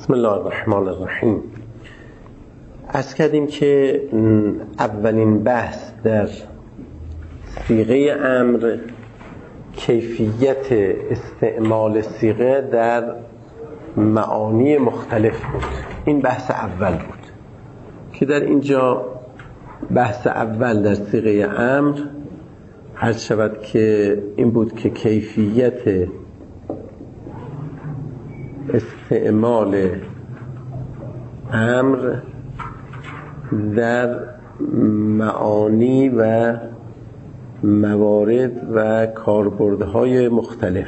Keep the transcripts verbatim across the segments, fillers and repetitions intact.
بسم الله الرحمن الرحیم. عرض کردیم که اولین بحث در صیغه امر کیفیت استعمال صیغه در معانی مختلف بود. این بحث اول بود که در اینجا بحث اول در صیغه امر عرض شود که این بود که کیفیت استعمال امر در معانی و موارد و کاربردهای مختلف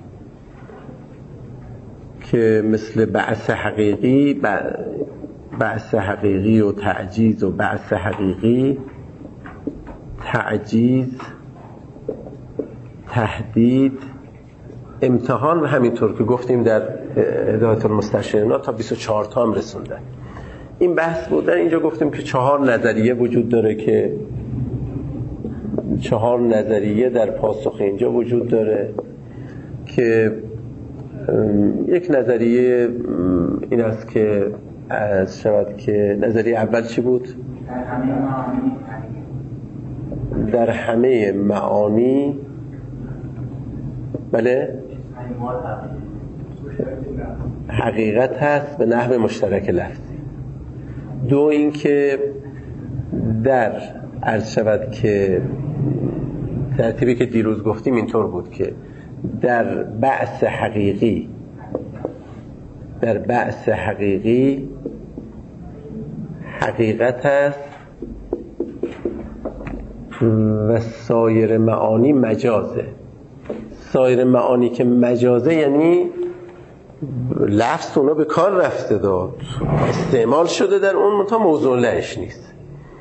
که مثل بعث حقیقی بعث حقیقی و تعجیز و بعث حقیقی، تعجیز، تهدید، امتحان و همینطور که گفتیم در هدایت المستشرین تا بیست و چهار تا هم رسوندن. این بحث بود. در اینجا گفتیم که چهار نظریه وجود داره که چهار نظریه در پاسخ اینجا وجود داره که یک نظریه این است که از شود که نظریه اول چی بود؟ در همه معانی. بله حقیقت هست به نحو مشترک لفظی. دو این که در عرض شود که ترتیبی که دیروز گفتیم اینطور بود که در بعث حقیقی در بعث حقیقی حقیقت هست و سایر معانی مجازه. سایر معانی که مجازه یعنی لفظ اونا به کار رفته داد، استعمال شده در اون، منتها موضوع لهش نیست.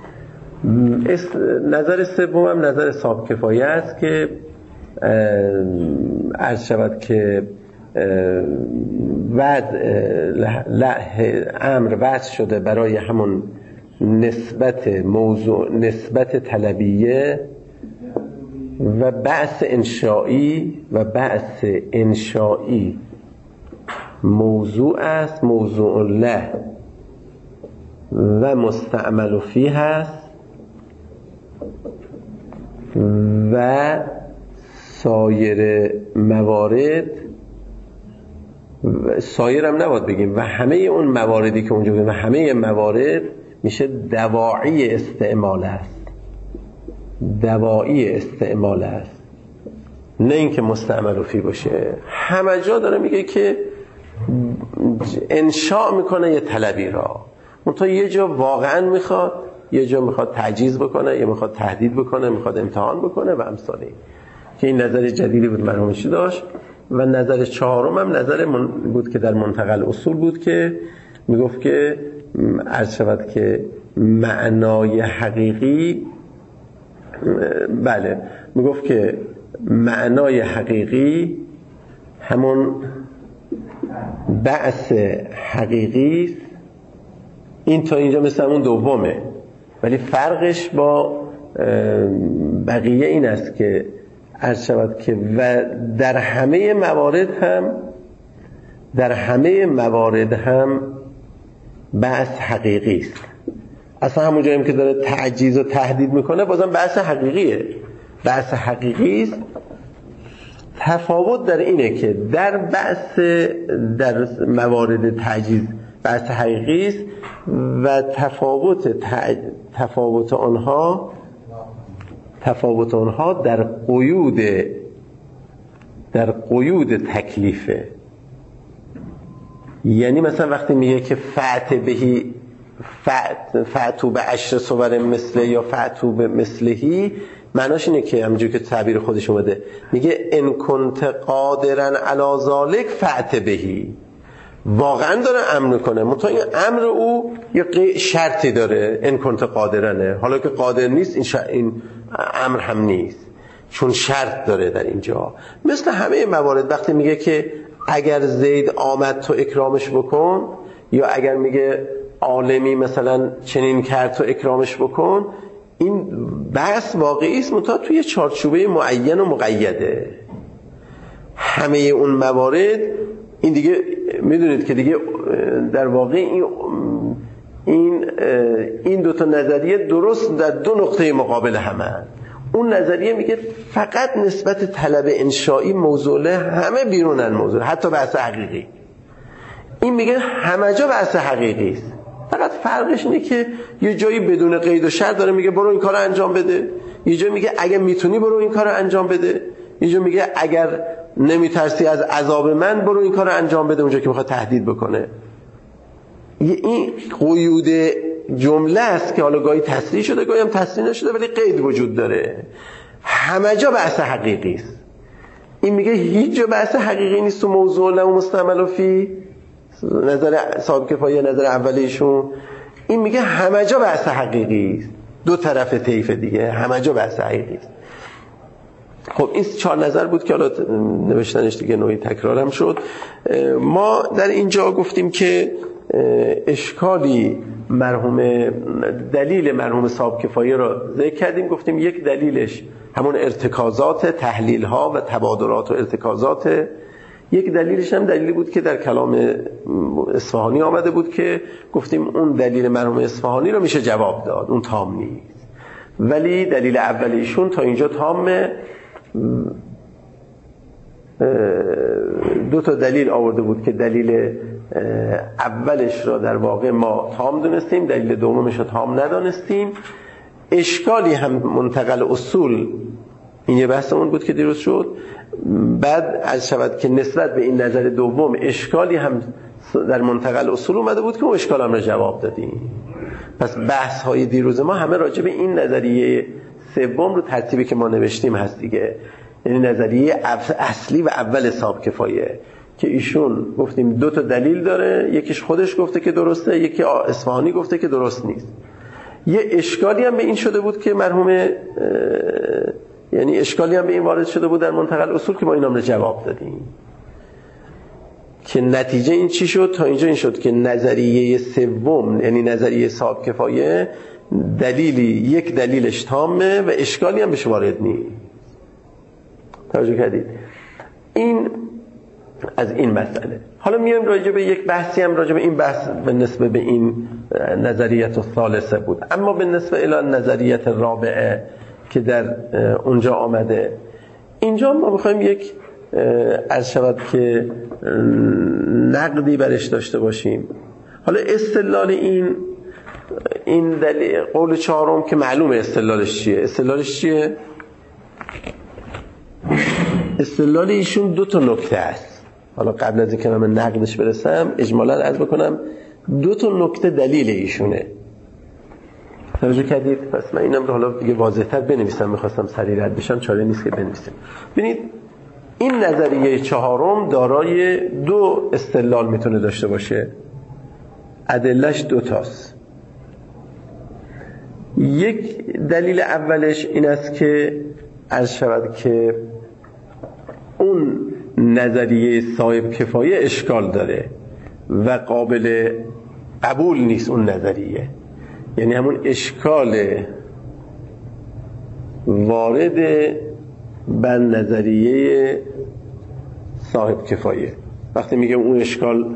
نظر سوم هم نظر صاحب کفایه است که عرض شود که وعد امر وعد شده برای همون نسبت موضوع نسبت طلبیه و بعث انشائی و بعث انشائی موضوع است، موضوع له و مستعمل فیه هست و سایر موارد سایر هم نباید بگیم و همه اون مواردی که اونجا بگیم و همه موارد میشه دواعی استعمال است دواعی استعمال است نه اینکه مستعمل فی باشه. همه جا داره میگه که انشاء میکنه یه طلبی را، منتها یه جا واقعا میخواد، یه جا میخواد تعجیز بکنه، یه میخواد تهدید بکنه، میخواد امتحان بکنه و امثال این که این نظر جدیدی بود مرحومشی داشت. و نظر چهارم هم نظر من بود که در منتقل اصول بود که میگفت که عرض شود که معنای حقیقی بله میگفت که معنای حقیقی همون بعث حقیقی است. این تا اینجا مثل همون دومه، ولی فرقش با بقیه این است که عرض شود که و در همه موارد هم در همه موارد هم بعث حقیقی است. اصلا همون جاییم که داره تعجیز و تهدید میکنه بازم بعث حقیقیه. بعث حقیقی است. تفاوت در اینه که در بعث در موارد تعجیز بعث حقیقی است و تفاوت تع... تفاوت آنها تفاوت آنها در قیود در قیود تکلیفه. یعنی مثلا وقتی میگه که فعت بهی فعت فعتو به عشر صور مثله یا فعتو به مثلهی، معناش اینه که همونجور که تعبیر خودش اومده میگه ان کنت قادرا علی ذلک فعت بهی، واقعا داره امر کنه، منتها این امر او یه شرطی داره، ان کنت قادرنه، حالا که قادر نیست این, شر... این امر هم نیست چون شرط داره در اینجا. مثل همه موارد وقتی میگه که اگر زید آمد تو اکرامش بکن، یا اگر میگه عالمی مثلا چنین کرد تو اکرامش بکن، این بحث واقعی است منتها توی چارچوبه معین و مقیده. همه اون موارد این دیگه میدونید که دیگه در واقع این این این دو تا نظریه درست در دو نقطه مقابل همه. اون نظریه میگه فقط نسبت طلب انشایی موضوعه، همه بیرونن موضوع، حتی بحث حقیقی. این میگه همه جا بحث حقیقی است، فقط فرقش اینه که یه جایی بدون قید و شرط داره میگه برو این کارو انجام بده، یه جایی میگه اگه میتونی برو این کارو انجام بده، یه جایی میگه اگر نمیترسی از عذاب من برو این کارو انجام بده، اونجا که میخواد تهدید بکنه. این قیود جمله است که حالا گاهی تصریح شده گاهی هم تصریح نشده ولی قید وجود داره. همه جا بحث حقیقی است. این میگه هیچ جا بحث حقیقی نیست تو موضوع لو مستعمل فی، نظر صاحب کفایه نظر اولیشون. این میگه همه جا بحث حقیقی است، دو طرف طیف دیگه همه جا بحث حقیقی است. خب این چهار نظر بود که حالا نوشتنش دیگه نوعی تکرارم شد. ما در اینجا گفتیم که اشکالی مرحوم دلیل مرحوم صاحب کفایه را ذکر کردیم. گفتیم یک دلیلش همون ارتکازات، تحلیل ها و تبادرات و ارتکازات. یک دلیلش هم دلیلی بود که در کلام اصفهانی آمده بود که گفتیم اون دلیل مرحوم اصفهانی رو میشه جواب داد، اون تام نیست. ولی دلیل اولیشون تا اینجا تامه. دو تا دلیل آورده بود که دلیل اولش را در واقع ما تام دونستیم، دلیل دومش را تام ندانستیم. اشکالی هم منتقل اصول، این یه بحثمون بود که دیروز شد. بعد از شود که نسبت به این نظر دوم اشکالی هم در منتقل اصول اومده بود که اون اشکال هم را جواب دادیم. پس بحث های دیروز ما همه راجع به این نظریه سوم رو ترتیبی که ما نوشتیم هست دیگه، یعنی نظریه اصلی و اول صاحب کفایه که ایشون گفتیم دو تا دلیل داره، یکیش خودش گفته که درسته، یکی اصفهانی گفته که درست نیست. یه اشکالی هم به این شده بود که مرحوم یعنی اشکالی هم به این وارد شده بود در منتقل اصول که ما اینا رو جواب دادیم. که نتیجه این چی شد؟ تا اینجا این شد که نظریه سوم یعنی نظریه صاحب کفایه دلیلی یک دلیلش تامه و اشکالی هم بهش وارد نیست. توجه کردید؟ این از این مسئله. حالا میایم راجع به یک بحثی هم راجع به این بحث به نسبت به این نظریت الثالثه بود. اما به نسبت الی نظریت رابعه که در اونجا آمده، اینجا ما میخوایم یک عرض شود که نقدی برش داشته باشیم. حالا استدلال این این دلیل قول چهارم که معلومه استدلالش چیه. استدلالش چیه؟ استدلال ایشون دو تا نکته است. حالا قبل از اینکه من نقدش برسم اجمالاً عرض بکنم دو تا نکته دلیل ایشونه. توجه کردید؟ پس من اینم رو حالا دیگه واضح‌تر بنویسم، می‌خواستم سریع رد بشم، چاره نیست که بنویسم. ببینید این نظریه چهارم دارای دو استدلال میتونه داشته باشه. ادله‌اش دو تاست. یک دلیل اولش این است که عرض شود که اون نظریه صاحب کفایه اشکال داره و قابل قبول نیست اون نظریه، یعنی همون اشکال وارد بر نظریه صاحب کفایه. وقتی میگم اون اشکال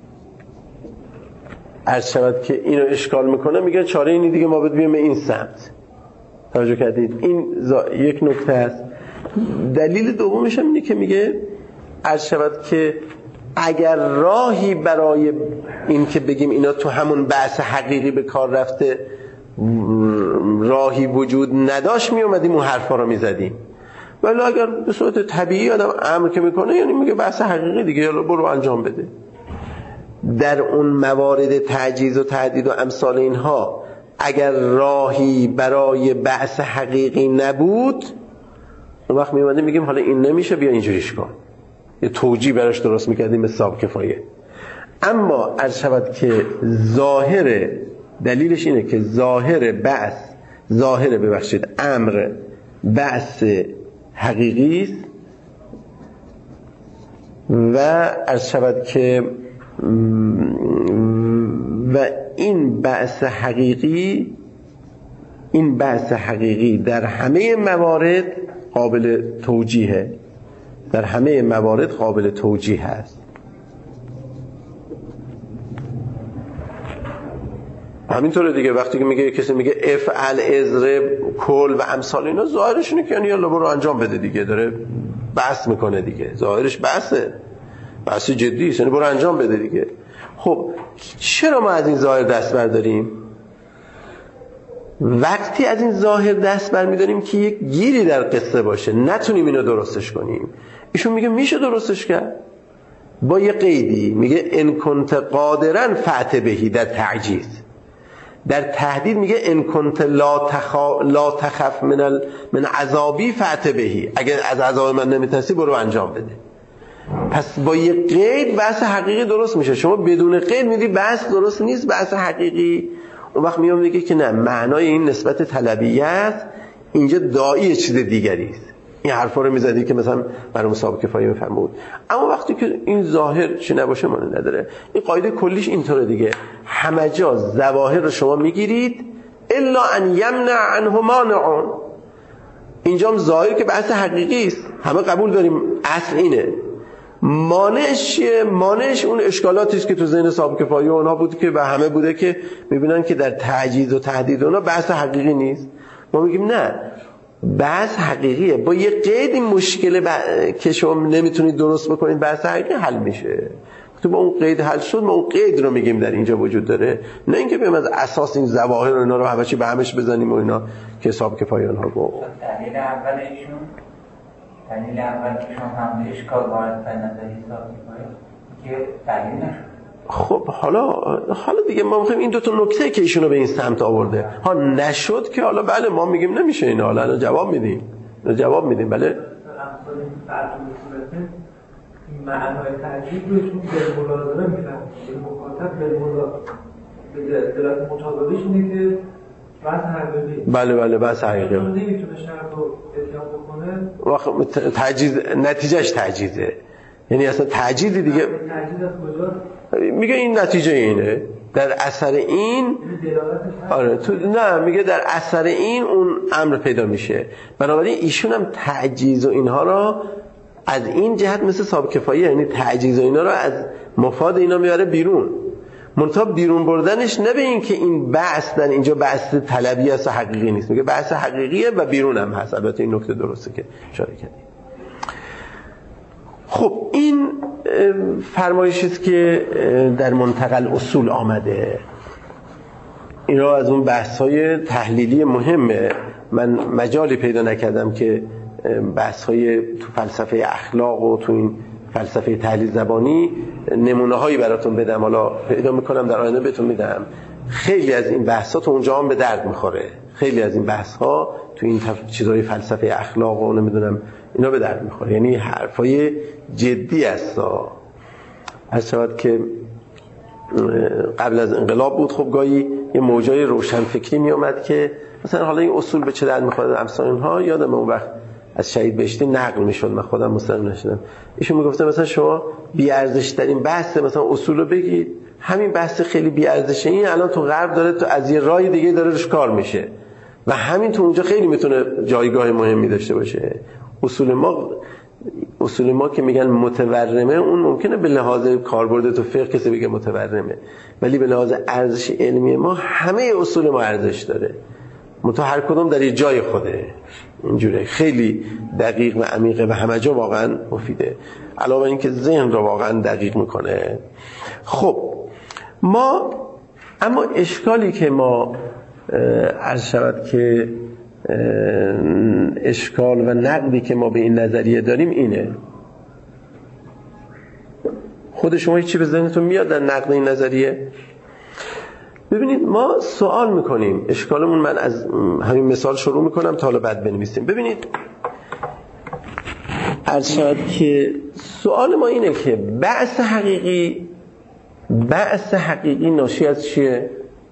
عرض شود که اینو اشکال میکنه، میگه چاره اینی دیگه ما باید بیایم این سمت. توجه کردید؟ این یک نکته است. دلیل دومش هم اینه که میگه عرض شود که اگر راهی برای این که بگیم اینا تو همون بحث حقیقی به کار رفته راهی وجود نداشت، می اومدیم اون حرفا رو میزدیم. ولی اگر به صورت طبیعی آدم امر که میکنه یعنی میگه بحث حقیقی دیگه، یالا برو انجام بده. در اون موارد تعجیز و تهدید و امثال اینها اگر راهی برای بحث حقیقی نبود، اون وقت میومدیم میگیم حالا این نمیشه، بیا اینجوریش کن، یه توجیه براش درست میکردیم به صاحب کفایه. اما عرض شود که ظاهر دلیلش اینه که ظاهر بحث ظاهر ببخشید امر بحث حقیقی است و عرض شود که و این بحث حقیقی این بحث حقیقی در همه موارد قابل توجیهه، در همه موارد قابل توجیه است. همینطوره دیگه. وقتی که میگه کسی میگه افعل اضرب کل و امثال اینا، ظاهرش اینه که یعنی یالا برو انجام بده دیگه، داره بحث میکنه دیگه، ظاهرش بحثه، بحث جدی است، یعنی برو انجام بده دیگه. خب چرا ما از این ظاهر دست برداریم؟ وقتی از این ظاهر دست برمی‌داریم که یک گیری در قصه باشه، نتونیم اینو درستش کنیم. ایشون میگه میشه درستش کرد با یه قیدی، میگه ان کنت قادرا فأت بهی در تعجیز. در تهدید میگه ان کنت لا تخا... لا تخف من ال... من عذابی فأت بهی، اگه از عذاب من نمیترسی برو انجام بده. پس با یه قید بحث حقیقی درست میشه. شما بدون قید میدی بحث درست نیست، بحث حقیقی. اون وقت میام میگه که نه، معنای این نسبت طلبیت اینجا داعی چیز دیگری است. این حرفا رو میزدی که مثلا برای مسابقه کفایه میفرمود. اما وقتی که این ظاهر چی نباشه معنی نداره. این قاعده کلیش اینطوره دیگه، همه جا ظواهر رو شما میگیرید الا ان یمنع عنه مانع. اینجام ظاهر که بحث حقیقی است، همه قبول داریم، اصل اینه. مانعش چیه؟ مانعش اون اشکالاتی است که تو ذهن صاحب کفایه اونها بود که به همه بوده که میبینن که در تعجیز و تهدید اونها بحث حقیقی نیست. ما میگیم نه، بحث حقیقیه، با یه قید این مشکل ب... که شما نمیتونید درست بکنید بحث حقیقی حل میشه. تو با اون قید حل شد، ما اون قید رو میگیم در اینجا وجود داره، نه اینکه بیم از اساس این ظواهر و اینا رو همه چی به همش بزنیم و اینا که صاحب کفایه اونها گفت. دلیل اولشون دلیل اول که شما هم اشکال وارد به نظر حساب می‌کنید که دلیل نشد. خب حالا حالا دیگه ما می‌خوایم این دو تا نکته که ایشونو به این سمت آورده ها نشد که حالا بله ما میگیم نمیشه اینا، حالا جواب میدیم جواب میدیم بله. امثال این معنای تعجیب رو چون به ملازمه میفهمیم، به مخاطب به ملازمه به دلالت مطابقش اینه که بحث حقیقی. بله بله بحث حقیقی. نمیتونه شرط رو اتیان بکنه. وقت تعجیز نتیجهش تعجیزه، یعنی اصلا تعجیزی دیگه. تعجیز از کجا؟ میگه این نتیجه اینه در اثر این. آره تو نه، میگه در اثر این اون امر پیدا میشه. بنابراین ایشون هم تعجیز و اینها را از این جهت مثل صاحب کفایه، یعنی تعجیز و اینا را از مفاد اینا میاره بیرون. منتها بیرون بردنش نه به این که این بحث در اینجا بحث طلبی است و حقیقی نیست، میگه بحث حقیقیه و بیرون هم هست. البته این نکته درسته که اشاره کردید. خب این فرمایشی است که در منتقل اصول آمده. این را از اون بحث‌های تحلیلی مهمه. من مجالی پیدا نکردم که بحث‌های تو فلسفه اخلاق و تو این فلسفه تحلیل زبانی نمونه‌هایی براتون بدم. حالا پیدا می‌کنم در آینده بهتون میدم. خیلی از این بحث‌ها تو اونجا هم به درد می‌خوره. خیلی از این بحث‌ها تو این تف... چیزهای فلسفه اخلاق و نمیدونم اینا به درد می‌خوره. یعنی حرفای جدی است. از شود که قبل از انقلاب بود، خب گاهی یه موجای روشنفکری می اومد که مثلا حالا این اصول به چه درد می‌خوره امثال اینها. یادم اون وقت از شهید بهشتی نقل میشد، من خودم مستقیم نشدم، ایشون میگفته مثلا شما بی ارزش ترین بحث مثلا اصول رو بگید، همین بحث خیلی بی ارزشه این الان تو غرب داره تو از یه راه دیگه داره روش کار میشه و همین تو اونجا خیلی میتونه جایگاه مهمی داشته باشه. اصول ما اصول ما که میگن متورمه، اون ممکنه به لحاظ کاربرد تو فقه کسی بگه متورمه، ولی به لحاظ ارزش علمی ما همه اصول ما ارزش داره، منتها هر کدوم در یه جای خوده. اینجوره خیلی دقیق و عمیقه و همه جا واقعا مفیده، علاوه این که ذهن رو واقعا دقیق میکنه. خب ما اما اشکالی که ما عرض شود که اشکال و نقدی که ما به این نظریه داریم اینه. خود شما چی به ذهنتون میاد در نقد این نظریه؟ ببینید ما سوال میکنیم، اشکالمون، من از همین مثال شروع میکنم تا حالا بعد بنویسیم. ببینید عرض شد که سوال ما اینه که بحث حقیقی بحث حقیقی ناشی از چیه؟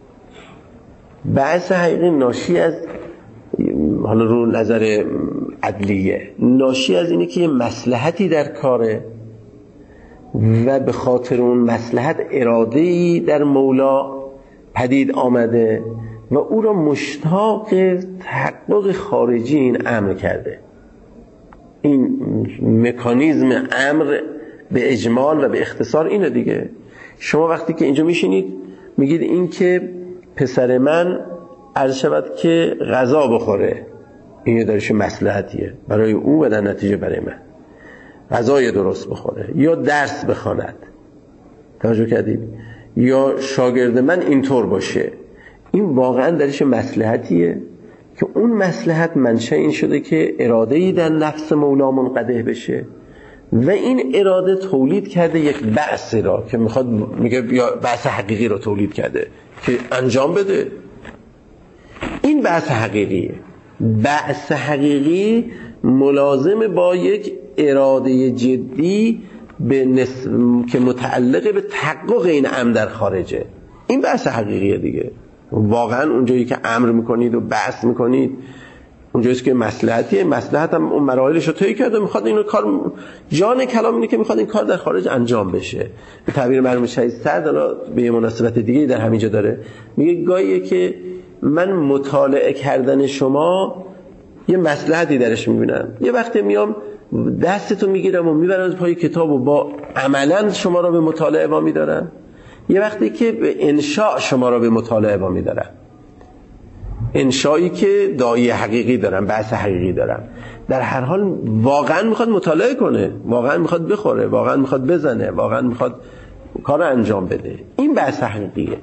بحث حقیقی ناشی از، حالا رو نظر عدلیه، ناشی از اینه که یه مصلحتی در کاره و به خاطر اون مصلحت اراده‌ای در مولا پدید آمده و او را مشتاق تحقق خارجی این امر کرده. این مکانیزم امر به اجمال و به اختصار اینه دیگه. شما وقتی که اینجا میشینید میگید این که پسر من عرض شود که غذا بخوره، این یه درش مصلحتیه برای او و در نتیجه برای من، غذای درست بخوره یا درس بخواند، توجه کردید، یا شاگرد من اینطور باشه، این واقعا درش مصلحتیه که اون مصلحت منشأ این شده که اراده‌ای در نفس مولا منقدح بشه و این اراده تولید کرده یک بعث را که میخواد، میگه یا بعث حقیقی را تولید کرده که انجام بده. این بعث حقیقیه. بعث حقیقی ملازم با یک اراده جدی به نس... که متعلق به تحقق این امر در خارجه. این بعث حقیقیه دیگه. واقعا اونجایی که امر میکنید و بعث میکنید اونجایی که مصلحتیه، مصلحت هم اون مراحلش رو طی کرده، میخواد اینو کار، جان کلام اینه که میخواد این کار در خارج انجام بشه. به تعبیر مرحوم شهید سعد حالا به یه مناسبت دیگه در همینجا داره، میگه گاهیه که من مطالعه کردن شما یه مصلحتی درش میبینم، یه وقتی میام دستتو میگیرم و میبرم از پای کتاب و با عملا شما را به مطالعه وامی دارم، یه وقتی که به انشاء شما را به مطالعه وامی دارم، انشایی که داعی حقیقی دارم، بحث حقیقی دارم. در هر حال واقعا میخواد مطالعه کنه، واقعا میخواد بخوره، واقعا میخواد بزنه، واقعا میخواد کار انجام بده. این بحث حقیقیه.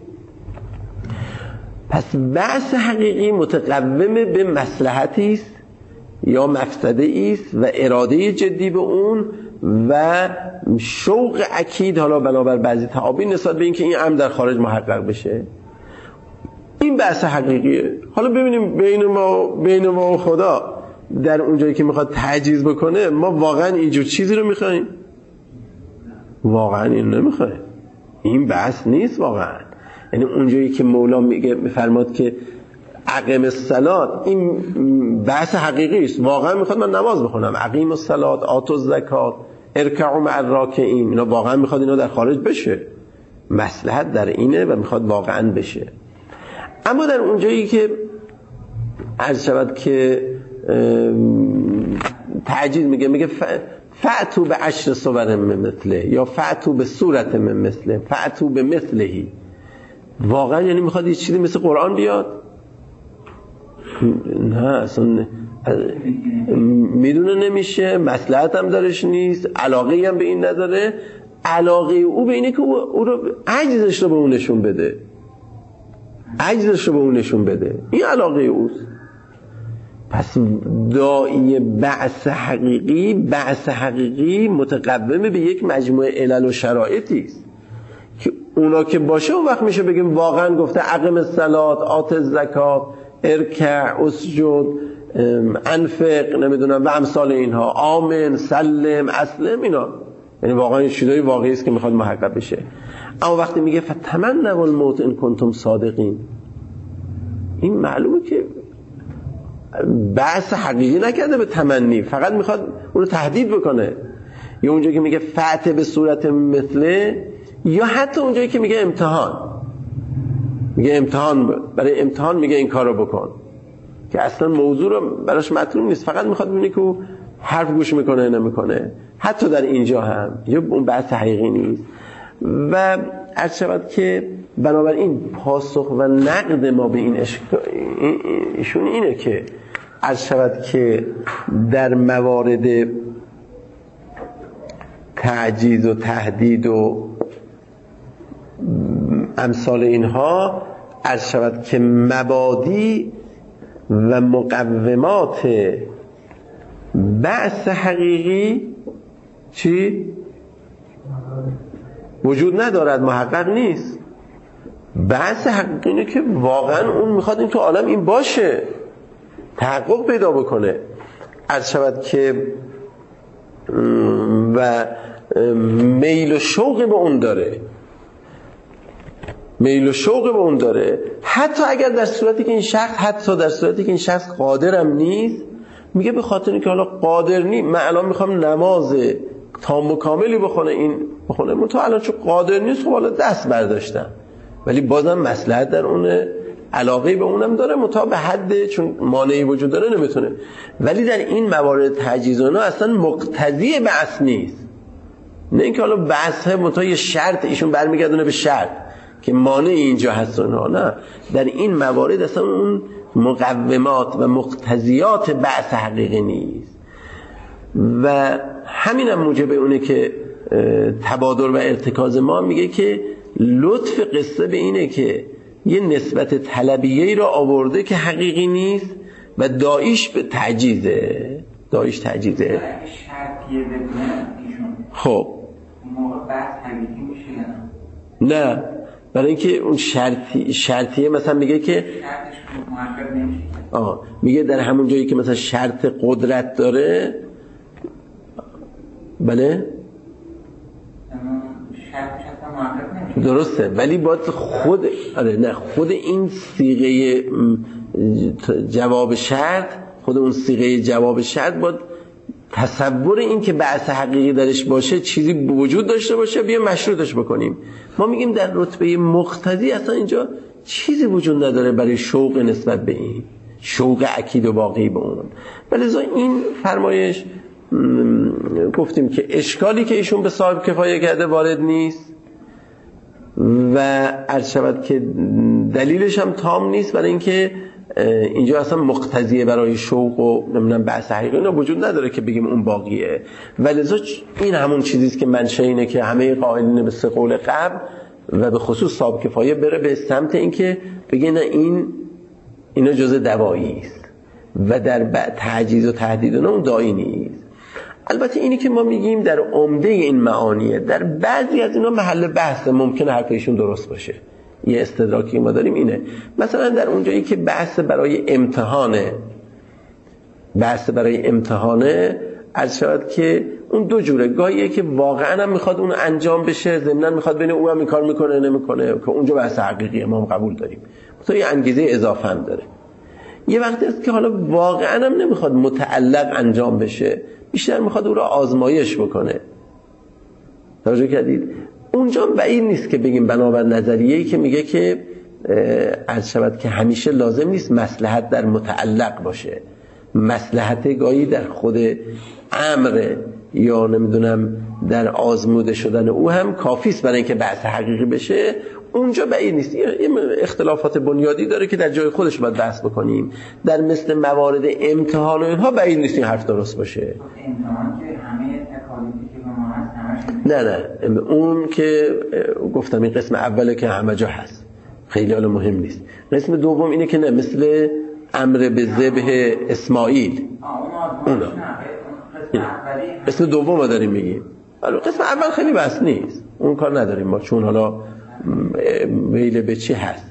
پس بحث حقیقی متقوم به مصلحتی است یا مفسده است و اراده جدی به اون و شوق اکید، حالا بنابر بعضی تعابیر نسبت به اینکه این امر در خارج محقق بشه. این بحث حقیقیه. حالا ببینیم بین ما بین ما و خدا در اونجایی که میخواد تعجیز بکنه، ما واقعا اینجور چیزی رو میخوایم؟ واقعا این نمیخوایم. این بحث نیست واقعا. یعنی اونجایی که مولا میگه میفرماد که اقیم الصلات، این بحث حقیقی است. واقعا میخواد من نماز بخونم، اقیم الصلات، آتوا الزکات، ارکعوا مع الراکعین، اینا واقعا میخواد اینا در خارج بشه، مصلحت در اینه و میخواد واقعا بشه. اما در اونجایی که عرض شود که تعجیز میگه میگه فأتوا به عشر صور من مثله یا فأتوا به صورت من مثله، فأتوا به مثلهی، واقعا یعنی میخواد یه چیزی مثل قرآن بیاد؟ نه اصلا میدونه نمیشه، مصلحت هم درش نیست، علاقه هم به این نداره، علاقه او به اینه که او, او رو عجزش رو به اون نشون بده، عجزش رو به اون نشون بده، این علاقه اوست. پس داعی بعث حقیقی، بعث حقیقی متقوم به یک مجموعه علل و شرایطی است که اونا که باشه اون وقت میشه بگیم واقعا گفته اقیم الصلات، آت الزکات، ارکع، اسجد، انفق، نمیدونم و امثال اینها، آمن، سلم، اسلم، اینا یعنی واقعا این چیزای واقعی است که میخواد محقق بشه. اما وقتی میگه فتمنوا الموت ان کنتم صادقین، این معلومه که بحث حقیقی نکرده به تمنی، فقط میخواد اونو تهدید بکنه. یا اونجایی که میگه فأت به صورت مثله، یا حتی اونجایی که میگه امتحان، میگه امتحان، برای امتحان میگه این کارو بکن، که اصلا موضوع رو براش مطلوب نیست، فقط میخواد ببینه که او حرف گوش میکنه نمیکنه. حتی در اینجا هم یا اون بحث حقیقی نیست. و عرض شود که بنابراین پاسخ و نقد ما به این ایشون اینه که عرض شود که در موارد تعجیز و تهدید و امثال اینها عرض شود که مبادی و مقومات بعث حقیقی چی؟ وجود ندارد، محقق نیست. بعث حقیقی اینه که واقعا اون میخواد این تو عالم این باشه، تحقق پیدا بکنه، عرض شود که و میل و شوق به اون داره، میل و شوق به اون داره، حتی اگر در صورتی که این شخص حتی در صورتی که این شخص قادرم نیست، میگه به خاطر اینکه حالا قادر نیست، من الان میخوام نماز تام و کاملی بخونه، این بخونه، من تو الان چون قادر نیست خب حالا دست برداشتم، ولی بازم مصلحت در اونه، علاقه به اونم داره، متا به حد چون مانعی وجود داره نمیتونه. ولی در این موارد تعجیز اونا اصلا مقتضی بعث نیست، نه اینکه حالا بعثه متا یه شرط ایشون برمیگردونه به شرط که مانع اینجا هست اونها، نه، در این موارد اصلا اون مقومات و مقتضیات بعث حقیقی نیست و همین هم موجب اونه که تبادر و ارتکاز ما میگه که لطف قصه به اینه که یه نسبت طلبیه‌ای را آورده که حقیقی نیست و داییش به تعجیزه داییش تعجیزه شرطیه بدونه ایشون خب موقع بحث حقیقی میشه یا نه؟ برای اینکه اون شرطی شرطیه مثلا میگه که شرطش محقق نمیشه. آه میگه در همون جایی که مثلا شرط قدرت داره، بله شرطش اصلا محقق نمیشه. درسته، ولی باید خود آره نه خود این صیغه جواب شرط، خود اون صیغه جواب شرط باید تصور این که بعث حقیقی درش باشه چیزی وجود داشته باشه بیا مشروطش بکنیم. ما میگیم در رتبه مقتضی اصلا اینجا چیزی وجود نداره برای شوق نسبت به این، شوق اکید و باقی به اون. ولی این فرمایش گفتیم که اشکالی که ایشون به صاحب کفایه کرده وارد نیست و عرض شود که دلیلش هم تام نیست، برای اینکه اینجا اصلا مقتضیه برای شوق و نمیدونم بحث حقیقی اینا وجود نداره که بگیم اون باقیه. ولذا این همون چیزیست که منشأ اینه که همه قائلین به سه قول قبل و به خصوص صاحب کفایه بره به سمت اینکه بگه نه این اینا جزء دوایی است و در تعجیز و تهدید اون دایی نیست. البته اینی که ما میگیم در عمده این معانیه، در بعضی از اینا محل بحث، ممکنه حرف ایشون درست باشه. یه استدراکی ما داریم اینه، مثلا در اونجایی که بحث برای امتحانه بحث برای امتحانه عرض شود که اون دو جوره، گاهیه که واقعا هم میخواد اون انجام بشه، ضمناً میخواد ببینه او هم این کار میکنه نمیکنه، که اونجا بحث حقیقیه ما هم قبول داریم، تو یه انگیزه اضافه هم داره. یه وقتی است که حالا واقعا هم نمیخواد متعلق انجام بشه، بیشتر میخواد او را آزمایش بکنه. توجه کردید؟ اونجا بعید نیست که بگیم بنابر نظریه‌ای که میگه که عرض شود که همیشه لازم نیست مصلحت در متعلق باشه، مصلحت گاهی در خود امر یا نمیدونم در آزموده شدن او هم کافیست برای اینکه بحث حقیقی بشه. اونجا بعید نیست. یه اختلافات بنیادی داره که در جای خودش باید بحث بکنیم. در مثل موارد امتحان و اینها بعید نیست این حرف درست باشه. امتحان که همه تکالیفی که به ما هست همش نه نه اون که گفتم این قسم اوله که همه جا هست، خیلی حالا مهم نیست. قسم دوم اینه که نه، مثل امر به ذبح اسماعیل، اونا قسم دوم ما داریم میگیم. قسم اول خیلی بحث نیست، اون کار نداریم ما، چون حالا میل به چی هست.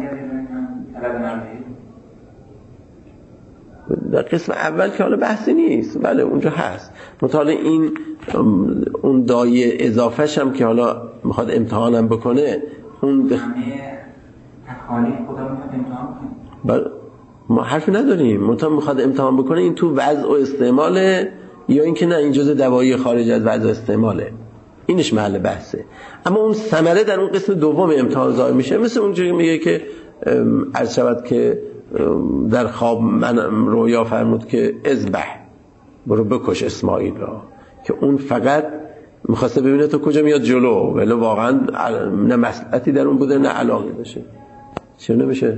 در قسم اول که حالا بحثی نیست، بله اونجا هست. مطالعه این اون دایه اضافهش هم که حالا میخواد امتحانم بکنه، اون بخ... تخالیف خدا میخواد امتحان کنه. بله ما حرفی نداریم، مطالعه میخواد امتحان بکنه این تو وضع و استعماله یا اینکه نه این جزء دوایی خارج از وضع و استعماله، اینش محل بحثه. اما اون ثمره در اون قسم دوم امتحان ظاهر میشه، مثل اونجوری میگه که عرض شود که در خواب من رویا فرمود که اذبح، برو بکش اسماعیل را، که اون فقط میخواسته ببینه تو کجا میاد جلو، ولی واقعا نه مصلحتی در اون بوده نه علاقه داشته. چرا نمیشه؟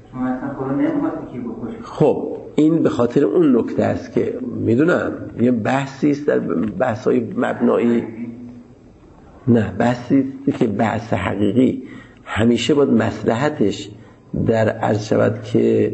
خب این به خاطر اون نکته است که میدونم یه بحثی است در بحث‌های مبنایی، نه بحثی است که بحث حقیقی همیشه باید مصلحتش در عرض شود که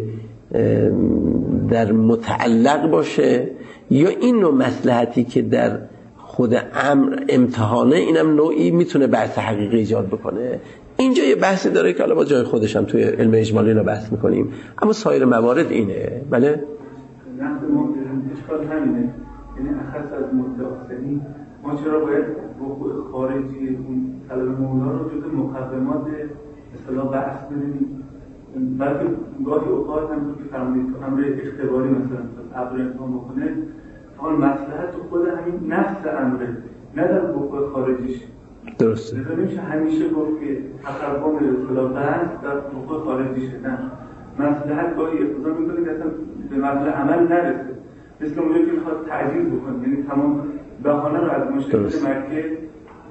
در متعلق باشه، یا این نوع مصلحتی که در خود امر امتحانه، اینم نوعی میتونه بحث حقیقی ایجاد بکنه. اینجا یه بحثی داره که حالا با جای خودش هم توی علم اجمالی اینا بحث میکنیم، اما سایر موارد اینه. بله نقد ما اشکال همینه، یعنی اخص از متأخرین ما چرا باید وقوع خارجی اون طلب مولا رو جز مقدمات اصطلاح بحث بدیم، بلکه گاهی اوقات هم که فرمودید تو امر اختباری مثلا ابر امتحان بکنه، حال مصلحت تو خود همین نفس امره، نه در وقوع خارجیش. درسته. لذا نمیشه همیشه گفت که تقوم اصطلاح بحث در وقوع خارجیشه، نه، مصلحت گاهی اقتضا میکنه که اصلا به مطلب عمل نرسه، مثل اونجایی که میخواد تعجیز بکنه، یعنی تمام بهانه رو از مشکل مکه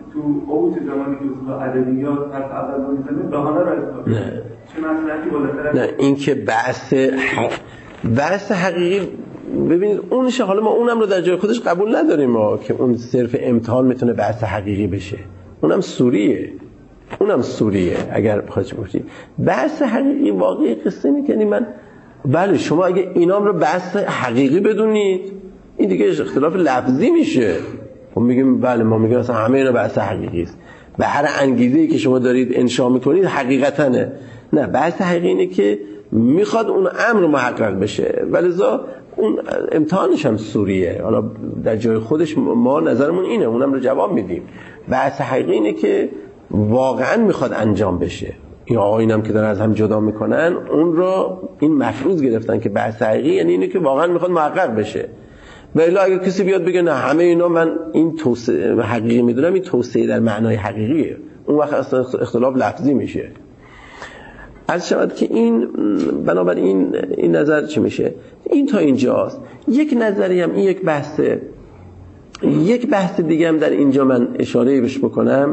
تو اوج زمانی که اصلا ادبیات حرف اول رو میزنه بهانه رو اصلا نه چه مسئله‌ای بالاتر نه این که بحث حق... بحث حقیقی ببینید اونش حالا ما اونم رو در جای خودش قبول نداریم ما که اون صرف امتحان میتونه بحث حقیقی بشه، اونم سوریه اونم سوریه اگر بخواید بگید بحث حقیقی واقعی قصه اینه که من بله شما اگه اینام رو بحث حقیقی بدونید این دیگه اختلاف لفظی میشه. خب میگیم بله ما میگیم اصلا همه اینا بحث حقیقی است به هر انگیزه‌ای که شما دارید انشا میکنید حقیقتانه. نه بحث حقیقی اینه که میخواد اون امر محقق بشه ولذا اون امتحانش هم سوریه. حالا در جای خودش ما نظرمون اینه اونم رو جواب میدیم. بحث حقیقی اینه که واقعا میخواد انجام بشه. این آقایون هم که دارن از هم جدا میکنن اون رو این مفروض گرفتن که بحث حقیقی یعنی اینه که واقعا میخواد محقق بشه. و الا اگر کسی بیاد بگه نه همه اینا من این توسعه حقیقی میدونم این توسعه در معنای حقیقیه اون وقت اصلا اختلاف لفظی میشه. از شود که این بنابراین این نظر چی میشه این تا اینجاست. یک نظری هم این یک بحثه. یک بحث دیگه هم در اینجا من اشاره بهش بکنم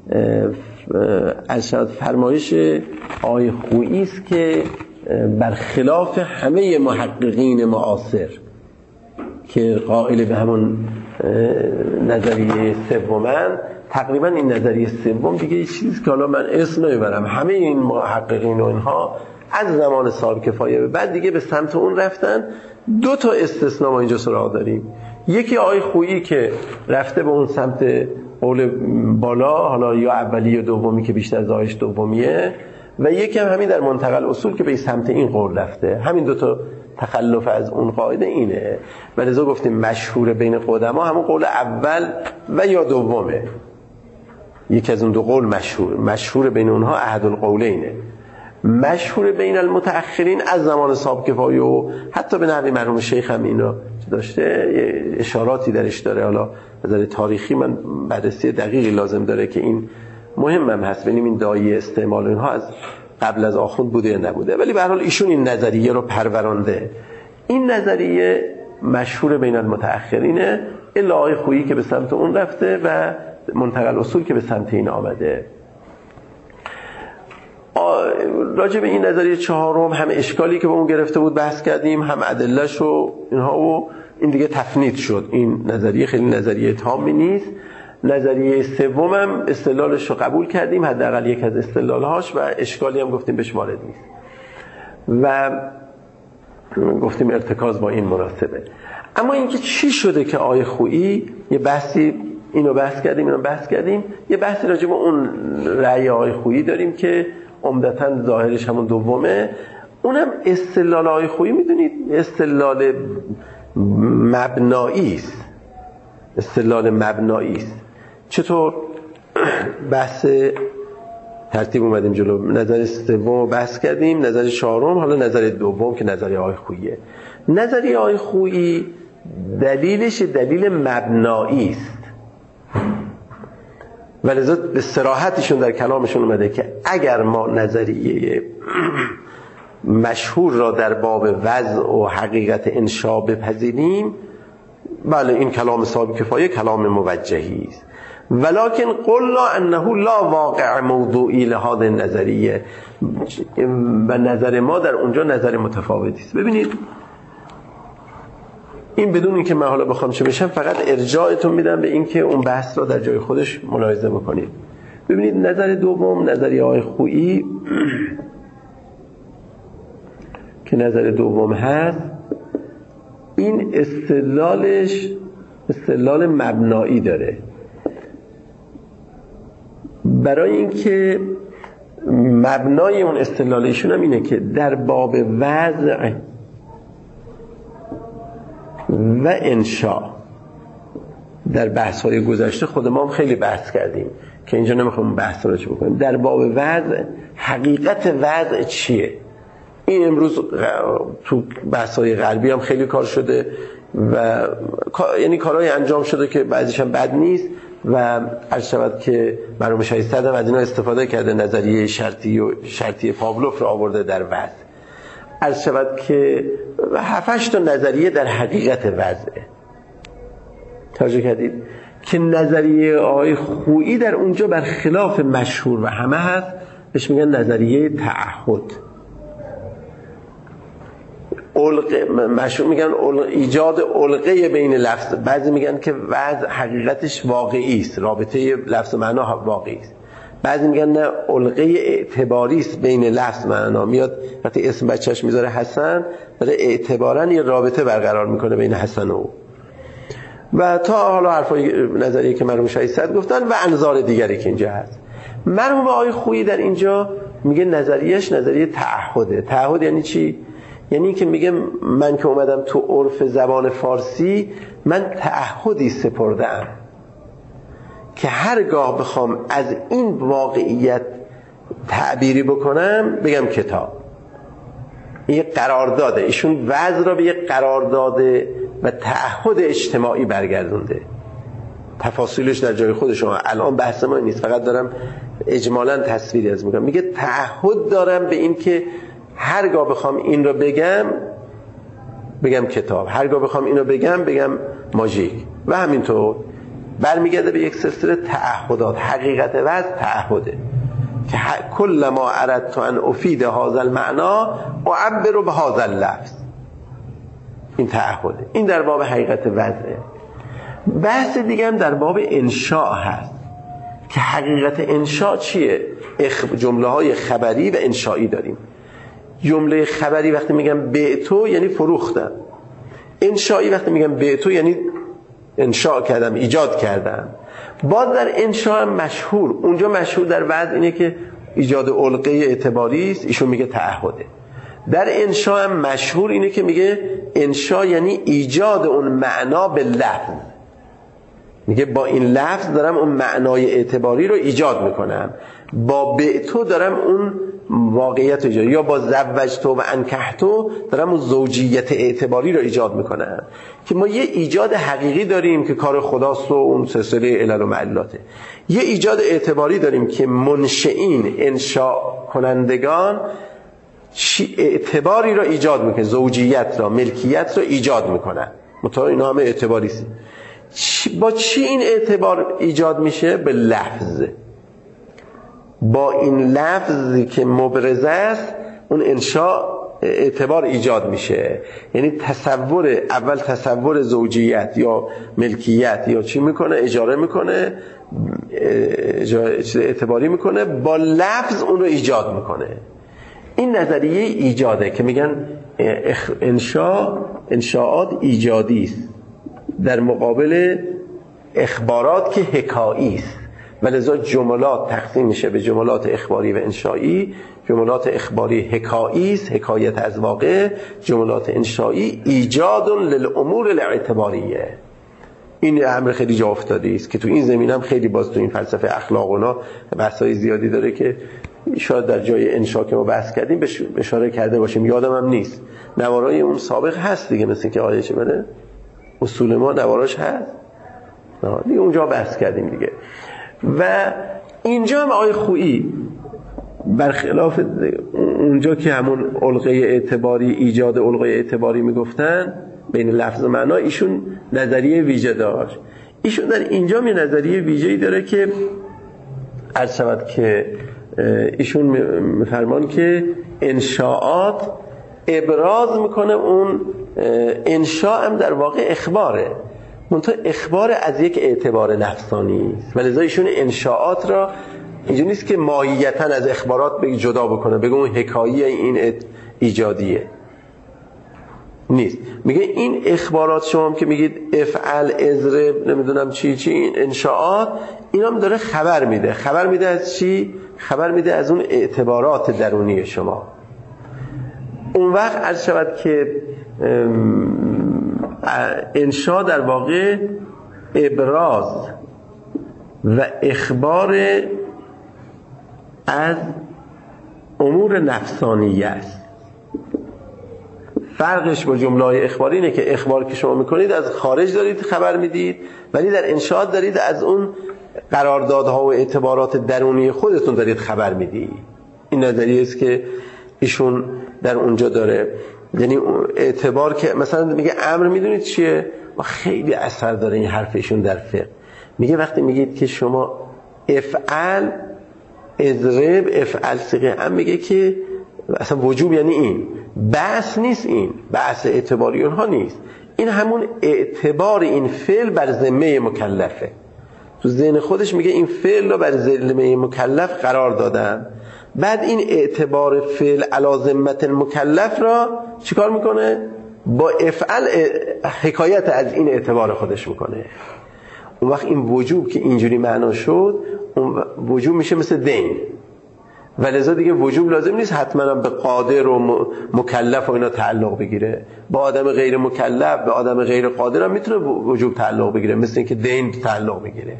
از شود فرمایش آقای خویی است که برخلاف همه محققین معاصر که قائل به همون نظریه سومن تقریبا این نظریه سوم دیگه یه چیزی که حالا من اسم نمیبرم همه این محققین و اینها از زمان صاحب کفایه بعد دیگه به سمت اون رفتن. دو تا استثناء ما اینجا سراغ داریم. یکی آقای خویی که رفته به اون سمت قول بالا حالا یا اولی یا دومی که بیشتر ظاهرش دومیه و یکی هم همین در منتقل اصول که به سمت این قول رفته. همین دو تا تخلف از اون قاعده اینه و لذا گفتیم مشهور بین قدما همون قول اول و یا دومه. یکی از اون دو قول مشهور مشهور بین اونها احد القولینه. مشهور بین المتأخرین از زمان صاحب کفایه و حتی به نحوی مرحوم شیخ هم اینا داشته اشاراتی درش داره. حالا از نظر تاریخی من بررسی دقیقی لازم داره که این مهمم هست ببینیم این دایه استعمال اینها از قبل از آخوند بوده یا نبوده ولی به هر حال ایشون این نظریه رو پرورانده. این نظریه مشهور بین المتأخرینه الا آقای خویی که به سمت اون رفته و منتقل اصول که به سمت این آمده. راجع به این نظریه چهارم هم اشکالی که به اون گرفته بود بحث کردیم هم ادله‌ش و اینها و این دیگه تفنید شد. این نظریه خیلی نظریه تامی نیست. نظریه سومم استدلالش رو قبول کردیم حداقل یک از استدلالهاش و اشکالی هم گفتیم بهش وارد نیست و گفتیم ارتکاز با این مناسبه. اما اینکه چی شده که آقای خویی یه بحثی اینو بحث کردیم اینو بحث کردیم یه بحثی راجع به اون رأی آقای خویی داریم که عمدتاً ظاهرش همون دومه. اونم استدلال آقای خویی میدونید استدلال مبنایی است. استدلال مبنایی است. چطور؟ بحث ترتیب اومدیم جلو. نظر سوم بحث کردیم، نظر چهارم، حالا نظر دوم که نظر آقای خوییه. نظر آقای خویی دلیلش دلیل مبنایی است و لذا به صراحتشون در کلامشون اومده که اگر ما نظریه مشهور را در باب وضع و حقیقت انشاء بپذیریم بله این کلام صاحب کفایه کلام موجهی است ولکن قلنا انه لا واقع موضوعی لهذه النظریه و نظر ما در اونجا نظر متفاوتی است. ببینید این بدون اینکه من حالا بخوام چه بشم فقط ارجاعتون میدم به اینکه اون بحث را در جای خودش ملاحظه بکنید. ببینید نظر دوم نظریه آقای خویی که نظر دوم هست این استدلالش استدلال مبنایی داره برای اینکه مبنای اون استدلالشون هم اینه که در باب وضع و انشاء در بحث های گذشته خود ما هم خیلی بحث کردیم که اینجا نمیخوام بحث رو چه بکنیم. در باب وضع حقیقت وضع چیه این امروز تو بحث های غربی هم خیلی کار شده و یعنی کارهای انجام شده که بعضیش هم بد نیست و عرض شود که مرحوم شایسته هم از اینا استفاده کرده نظریه شرطی و شرطی پاولوف رو آورده در وضع. عرض شود که هفت تا نظریه در حقیقت وضعه توجه کردید که نظریه آقای خویی در اونجا برخلاف مشهور و همه هست، بهش میگن نظریه تعهد. علقه مشهور میگن ایجاد علقه بین لفظ، بعضی میگن که وضع حقیقتش واقعی است، رابطه لفظ معنا واقعی است، بعضی میگن نه علقه اعتباری است بین لفظ معنا. میاد وقتی اسم بچه‌اش میذاره حسن، داره اعتباراً یه رابطه برقرار میکنه بین حسن و او. و تا حالا حرفای نظریه که مرحوم شهید صدر گفتن و انظار دیگری که اینجا هست. مرحوم آقای خویی در اینجا میگه نظریهش نظریه تعهده. تعهد یعنی چی؟ یعنی که میگه من که اومدم تو عرف زبان فارسی، من تعهدی سپردم که هرگاه بخوام از این واقعیت تعبیری بکنم بگم کتاب. یه قرارداده، ایشون وضع را به یه قرارداد و تعهد اجتماعی برگردونده. تفاصیلش در جای خود شما، الان بحث ما نیست، فقط دارم اجمالاً تصویری از میگم. میگه تعهد دارم به این که هرگاه بخوام این رو بگم بگم کتاب، هرگاه بخوام این رو بگم بگم ماژیک، و همینطور برمیگرده به یک سلسله تعهدات. حقیقت وضع تعهده که کل ما اردت ان افید هذا المعنا اعبر بهذا اللفظ. این تعهده. این در باب حقیقت وضعه. بحث دیگه هم در باب انشاء هست که حقیقت انشاء چیه؟ جمله های خبری و انشایی داریم. جمله خبری وقتی میگم بعتو یعنی فروختم، انشایی وقتی میگم بعتو یعنی انشاء کردم، ایجاد کردم. باز در انشاء هم مشهور، اونجا مشهور در وضع اینه که ایجاد علقه اعتباری است، ایشون میگه تعهده. در انشاء هم مشهور اینه که میگه انشاء یعنی ایجاد اون معنا به لفظ، میگه با این لفظ دارم اون معنای اعتباری رو ایجاد میکنم، با بعتو دارم اون واقعیت رو ایجاد، یا با زوجتو و انکحتو دارم اون زوجیت اعتباری رو ایجاد میکنم. که ما یه ایجاد حقیقی داریم که کار خداست و اون سلسله علل و معلولاته، یه ایجاد اعتباری داریم که منشئین انشاء کنندگان اعتباری رو ایجاد میکنه، زوجیت را، ملکیت را ایجاد میکنن. مطمئن اینا همه اعتباری است. با چی این اعتبار ایجاد میشه؟ به لفظ. با این لفظی که مبرز است اون انشاء اعتبار ایجاد میشه. یعنی تصور، اول تصور زوجیت یا ملکیت یا چی میکنه؟ اجاره میکنه، اعتباری میکنه، با لفظ اون رو ایجاد میکنه. این نظریه ایجاده که میگن انشاء انشاءات ایجادی است در مقابل اخبارات که حکایی است، ولذا جملات تقسیم میشه به جملات اخباری و انشایی. جملات اخباری حکایی است، حکایت از واقع. جملات انشایی ایجاد للامور الاعتباریه. این امر خیلی جا افتاده است که تو این زمینه هم خیلی باز تو این فلسفه اخلاق اونا بحثای زیادی داره که شاید در جای انشا که ما بحث کردیم اشاره کرده باشیم، یادم هم نیست. نوارای اون سابق هست دیگه، مثل که آیه چه بده اصول ما نواراش هست دیگه، اونجا بحث کردیم دیگه. و اینجا هم آقای خویی برخلاف اونجا که همون علقه اعتباری، ایجاد علقه اعتباری میگفتن بین لفظ و معنا، ایشون نظریه ویژه داشت. ایشون در اینجا می نظریه ویژه‌ای داره که عرض شود که ایشون میفرمان که انشاءات ابراز میکنه، اون انشاء هم در واقع اخباره، منتها اخبار از یک اعتبار نفسانی است. ولی ایشون انشاءات را اینجوری نیست که ماهیتاً از اخبارات بگی جدا بکنه، بگه اون حکاییه این ایجادیه، نیست. میگه این اخبارات شما هم که میگید افعل، اضرب، نمیدونم چی چی، این انشاءات اینا هم داره خبر میده. خبر میده از چی؟ خبر میده از اون اعتبارات درونی شما. اون وقت عرض شود که انشاء در واقع ابراز و اخبار از امور نفسانیه است. فرقش با جمله اخباری اینه که اخبار که شما میکنید از خارج دارید خبر میدید، ولی در انشاء دارید از اون قراردادها و اعتبارات درونی خودتون دارید خبر میدید. این نظریه است که ایشون در اونجا داره. یعنی اعتبار که مثلا میگه امر، میدونید چیه؟ و خیلی اثر داره این حرف ایشون در فقه. میگه وقتی میگید که شما افعل اضرب افعل صیغه هم، میگه که اصلا وجوب یعنی این بحث نیست، این بحث اعتباری اونها نیست، این همون اعتبار این فعل بر ذمه مکلفه. تو ذهن خودش میگه این فعل رو بر ذمه مکلف قرار دادم، بعد این اعتبار فعل علی ذمه المکلف را چیکار میکنه؟ با افعل حکایت از این اعتبار خودش میکنه. اون وقت این وجوب که اینجوری معنا شد، اون وجوب میشه مثل دین، ولذا دیگه وجوب لازم نیست حتما به قادر و مکلف و اینا تعلق بگیره. با آدم غیر مکلف به آدم غیر قادر هم میتونه وجوب تعلق بگیره، مثل اینکه دین تعلق بگیره.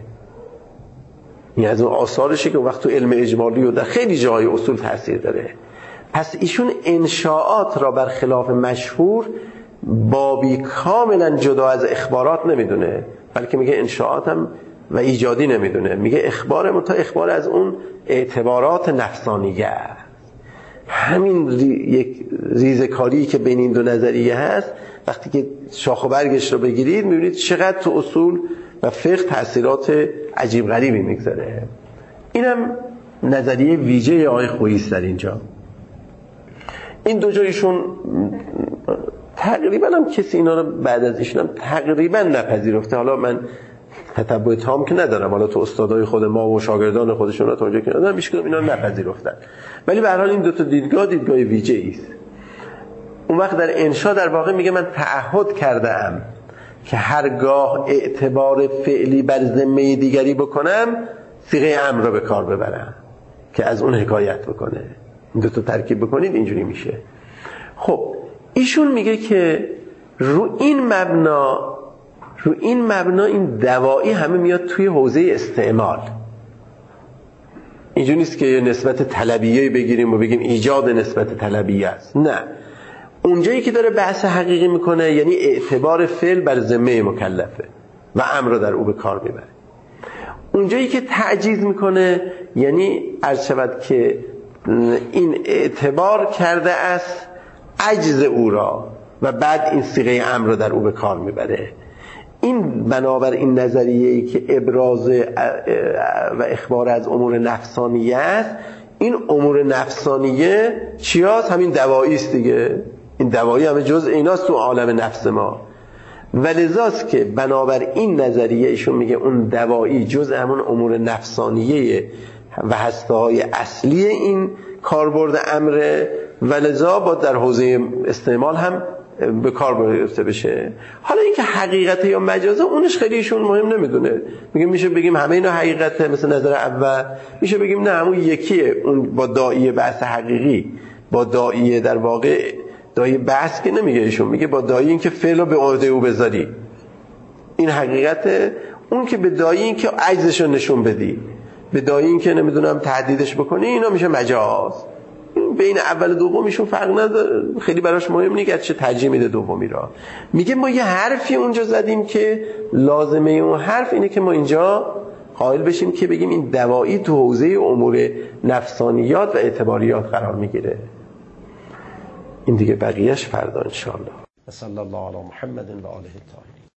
این از اون آثارشه که وقت تو علم اجمالی و در خیلی جای اصول تاثیر داره. پس ایشون انشاءات را برخلاف مشهور بابی کاملا جدا از اخبارات نمیدونه، بلکه میگه انشاءات هم و ایجادی نمیدونه، میگه اخبار متا اخبار از اون اعتبارات نفسانیه است. همین ری... یک ریزکاری که بین این دو نظریه هست، وقتی که شاخ و برگش رو بگیرید میبینید چقدر تو اصول و فقه تأثیرات عجیب غریبی میگذاره. اینم نظریه ویژه آقای خویی است در اینجا. این دو جایشون تقریبا هم کسی اینا رو بعد از ایشون هم تقریبا نپذیرفته. حالا من تتبع تام که ندارم، حالا تو استادای خود ما و شاگردان خودشون رو تا اونجا که ندارم هیچ کدوم اینا رو نپذیرفتن، ولی به هر حال این دو تا دیدگاه دیدگاه ویژه‌ای است. اون وقت در انشا در واقع میگه من تعهد کرده ام که هرگاه اعتبار فعلی بر ذمه دیگری بکنم صیغه امر رو به کار ببرم که از اون حکایت بکنه. این دو تا ترکیب بکنید اینجوری میشه. خب ایشون میگه که رو این مبنا رو این مبنا این دوایی همه میاد توی حوزه استعمال. اینجوری نیست که نسبت طلبیه بگیریم و بگیم ایجاد نسبت طلبیه است، نه. اونجایی که داره بحث حقیقی میکنه یعنی اعتبار فعل بر ذمه مکلفه و امر رو در او به کار میبره. اونجایی که تعجیز میکنه یعنی عرض شود که این اعتبار کرده است عجز او را و بعد این صیغه امر رو در او به کار میبره. این بنابر این نظریه‌ای که ابراز و اخبار از امور نفسانیه است، این امور نفسانیه چی هست؟ همین دوایی است دیگه. این دوایی همه جزء ایناست تو عالم نفس ما، ولذاست که بنابر این نظریه ایشون میگه اون دوایی جزء همون امور نفسانیه و هسته‌های اصلی این کاربرد امره، ولذا با در حوزه استعمال هم به کار گرفته بشه. حالا اینکه حقیقته یا مجازه اونش خیلی ایشون مهم نمیدونه. میگه میشه بگیم همه اینا حقیقته مثل نظر اول، میشه بگیم نه همون یکیه، اون با داعیه بحث حقیقی، با داعیه در واقع داعیه بحث که نمیگه ایشون، میگه با داعیه این که فعل رو به عهده او بذاری این حقیقته، اون که به داعیه این که عجزش رو نشون بدی، به داعیه این که نمیدونم تهدیدش بکنی، اینا میشه مجاز. بین اول و دومیشون فرق نداره، خیلی براش مهم نیست چه ترجیح میده دومی را. میگه ما یه حرفی اونجا زدیم که لازمه اون حرف اینه که ما اینجا قائل بشیم که بگیم این دوایی تو حوزه امور نفسانیات و اعتباریات قرار میگیره. این دیگه بقیهش فردا ان شاء الله. صلی الله علی محمد و آله الطاهرین.